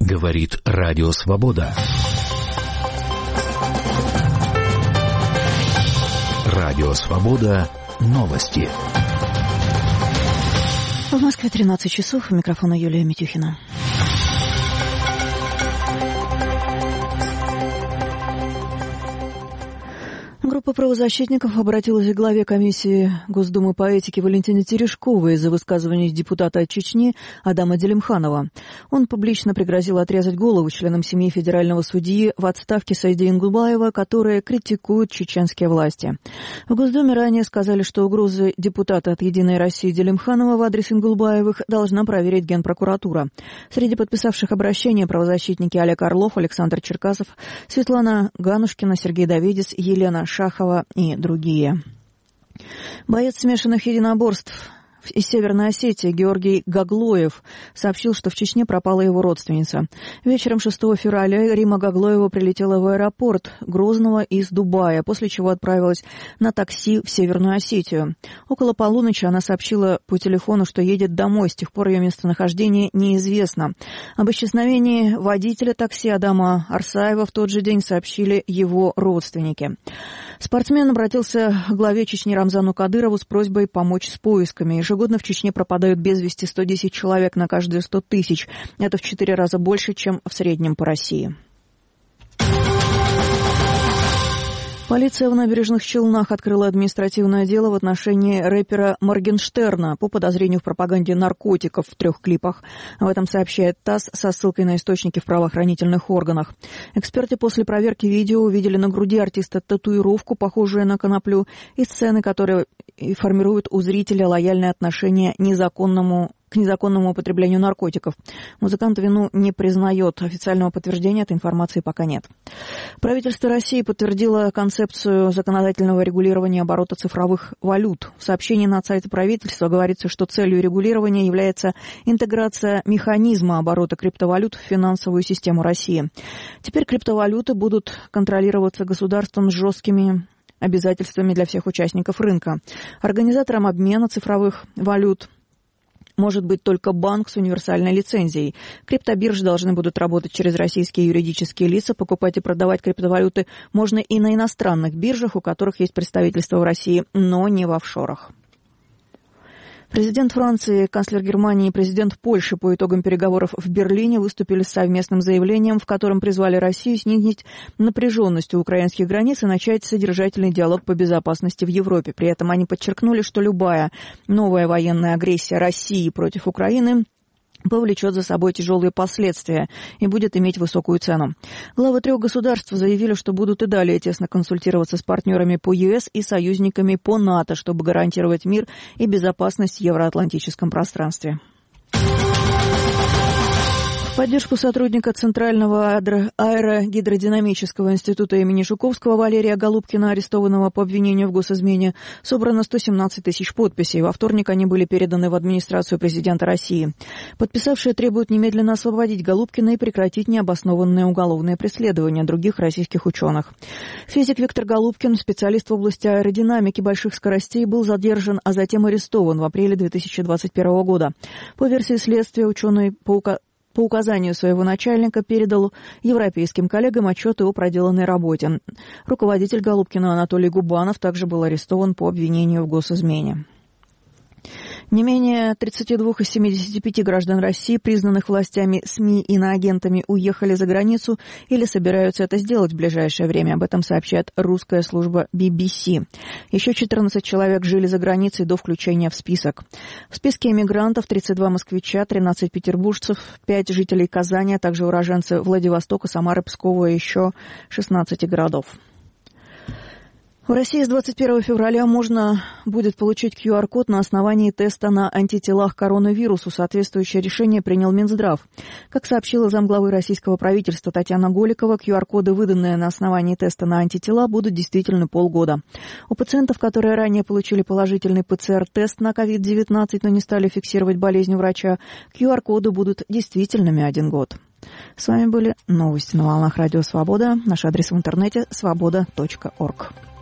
Говорит Радио Свобода. Радио Свобода. Новости. В Москве 13 часов. У микрофона Юлия Митюхина. Группа правозащитников обратилась к главе комиссии Госдумы по этике Валентине Терешковой из-за высказываний депутата от Чечни Адама Делимханова. Он публично пригрозил отрезать голову членам семьи федерального судьи в отставке Саида Ингулбаева, которые критикуют чеченские власти. В Госдуме ранее сказали, что угрозы депутата от «Единой России» Делимханова в адрес Ингулбаевых должна проверить Генпрокуратура. Среди подписавших обращение правозащитники Олег Орлов, Александр Черкасов, Светлана Ганушкина, Сергей Давидис, Елена Шахова и другие. Боец смешанных единоборств из Северной Осетии Георгий Гаглоев сообщил, что в Чечне пропала его родственница. Вечером 6 февраля Рима Гаглоева прилетела в аэропорт Грозного из Дубая, после чего отправилась на такси в Северную Осетию. Около полуночи она сообщила по телефону, что едет домой. С тех пор ее местонахождение неизвестно. Об исчезновении водителя такси Адама Арсаева в тот же день сообщили его родственники. Спортсмен обратился к главе Чечни Рамзану Кадырову с просьбой помочь с поисками. Ежегодно в Чечне пропадают без вести 110 человек на каждые 100 тысяч. Это в 4 раза больше, чем в среднем по России. Полиция в Набережных Челнах открыла административное дело в отношении рэпера Моргенштерна по подозрению в пропаганде наркотиков в 3 клипах. Об этом сообщает ТАСС со ссылкой на источники в правоохранительных органах. Эксперты после проверки видео увидели на груди артиста татуировку, похожую на коноплю, и сцены, которые формируют у зрителя лояльное отношение к незаконному употреблению наркотиков. Музыкант вину не признает. Официального подтверждения этой информации пока нет. Правительство России подтвердило концепцию законодательного регулирования оборота цифровых валют. В сообщении на сайте правительства говорится, что целью регулирования является интеграция механизма оборота криптовалют в финансовую систему России. Теперь криптовалюты будут контролироваться государством с жесткими обязательствами для всех участников рынка. Организатором обмена цифровых валют может быть только банк с универсальной лицензией. Криптобиржи должны будут работать через российские юридические лица. Покупать и продавать криптовалюты можно и на иностранных биржах, у которых есть представительство в России, но не в офшорах. Президент Франции, канцлер Германии и президент Польши по итогам переговоров в Берлине выступили с совместным заявлением, в котором призвали Россию снизить напряженность у украинских границ и начать содержательный диалог по безопасности в Европе. При этом они подчеркнули, что любая новая военная агрессия России против Украины повлечет за собой тяжелые последствия и будет иметь высокую цену. Главы 3 государств заявили, что будут и далее тесно консультироваться с партнерами по ЕС и союзниками по НАТО, чтобы гарантировать мир и безопасность в евроатлантическом пространстве. В поддержку сотрудника Центрального аэрогидродинамического института имени Жуковского Валерия Голубкина, арестованного по обвинению в госизмене, собрано 117 тысяч подписей. Во вторник они были переданы в администрацию президента России. Подписавшие требуют немедленно освободить Голубкина и прекратить необоснованное уголовное преследование других российских ученых. Физик Виктор Голубкин, специалист в области аэродинамики больших скоростей, был задержан, а затем арестован в апреле 2021 года. По версии следствия, ученый по указанию своего начальника передал европейским коллегам отчеты о проделанной работе. Руководитель Голубкина Анатолий Губанов также был арестован по обвинению в госизмене. Не менее 32 из 75 граждан России, признанных властями СМИ иноагентами, уехали за границу или собираются это сделать в ближайшее время. Об этом сообщает русская служба BBC. Еще 14 человек жили за границей до включения в список. В списке эмигрантов 32 москвича, 13 петербуржцев, 5 жителей Казани, а также уроженцы Владивостока, Самары, Пскова и еще 16 городов. В России с 21 февраля можно будет получить QR-код на основании теста на антитела к коронавирусу. Соответствующее решение принял Минздрав. Как сообщила замглавы российского правительства Татьяна Голикова, QR-коды, выданные на основании теста на антитела, будут действительны полгода. У пациентов, которые ранее получили положительный ПЦР-тест на COVID-19, но не стали фиксировать болезнь у врача, QR-коды будут действительными 1 год. С вами были новости на волнах Радио Свобода. Наш адрес в интернете – svoboda.org.